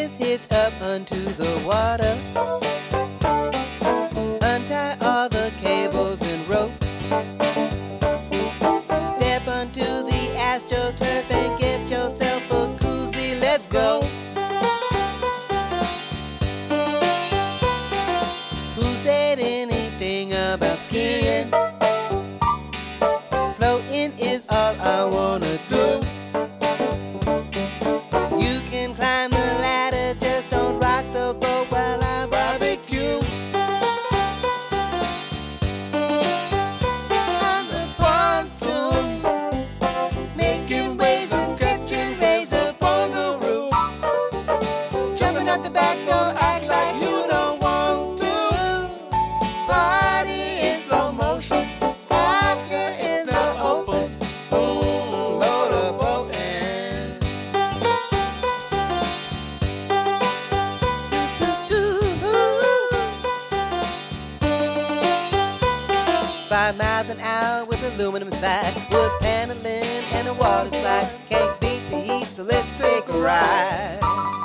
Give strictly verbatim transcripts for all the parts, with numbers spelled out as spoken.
is hitched up onto the water. Untie all the cables and rope. Step onto the AstroTurf and get yourself a koozie. Let's go. Who said anything about skiing? Floating is all I wanna do. You can climb the ladder, just don't rock the boat while I barbecue. On the pontoon, making waves and catching rays upon the roof. Jumping out the back door, act like you don't want to. Party in slow motion, after in the open. Mm, motorboating. Five miles an hour with aluminum side, wood paneling and a water slide. Can't beat the heat, so let's take a ride.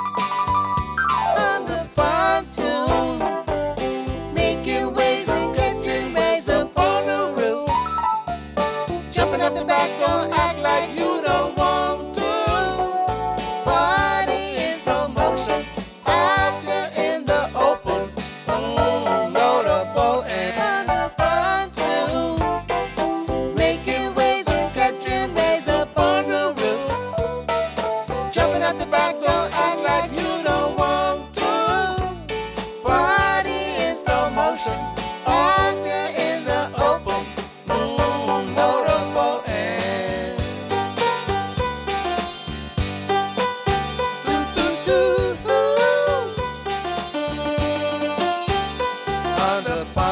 On the pontoon, making waves and catching rays upon the roof. Jumping out the back door, act like you don't want to. Party in slow motion, after in the open. Mm, motorboating. On the pontoon, making waves and catching rays upon the roof. Jumping out the back door, act like you don't want to. Party in slow motion, after in the open. Mm, motorboating. Do, do, do. On the